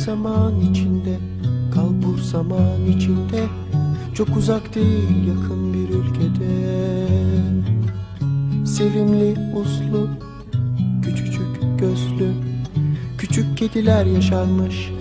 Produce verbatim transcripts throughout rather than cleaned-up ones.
zaman içinde, kal bu zaman içinde. Çok uzak değil, yakın bir ülkede. Sevimli uslu, küçücük gözlü, küçük kediler yaşarmış.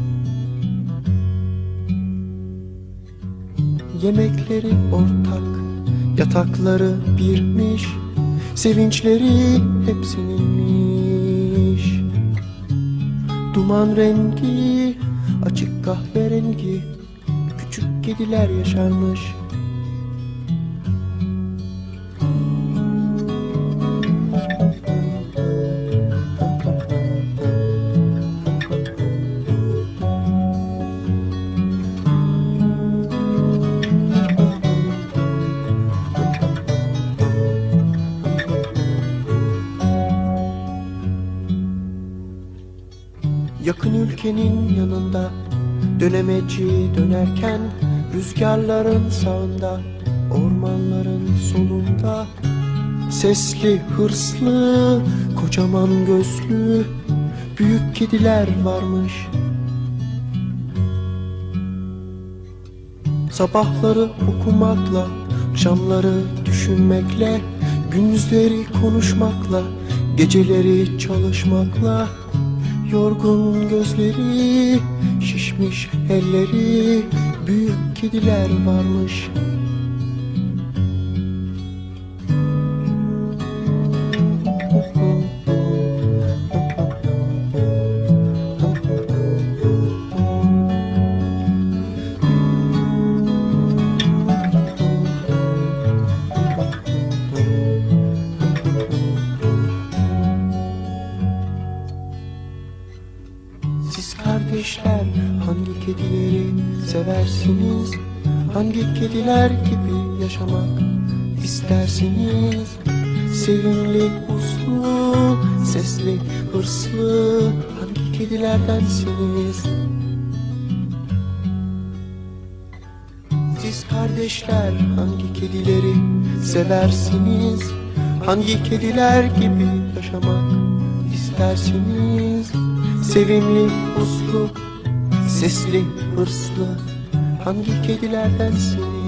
Yemekleri ortak, yatakları birmiş, sevinçleri hepsininmiş. Duman rengi, açık kahverengi, küçük kediler yaşarmış. Yakın ülkenin yanında, dönemeci dönerken, rüzgarların sağında, ormanların solunda. Sesli, hırslı, kocaman gözlü, büyük kediler varmış. Sabahları okumakla, akşamları düşünmekle, gündüzleri konuşmakla, geceleri çalışmakla. Yorgun gözleri, şişmiş elleri, büyük kediler varmış. Siz kardeşler hangi kedileri seversiniz? Hangi kediler gibi yaşamak istersiniz? Sevimli, uslu, sesli, hırslı, hangi kedilerdensiniz? Siz kardeşler hangi kedileri seversiniz? Hangi kediler gibi yaşamak istersiniz? Sevimli, uslu, sesli, hırslı, hangi kedilerdensiniz?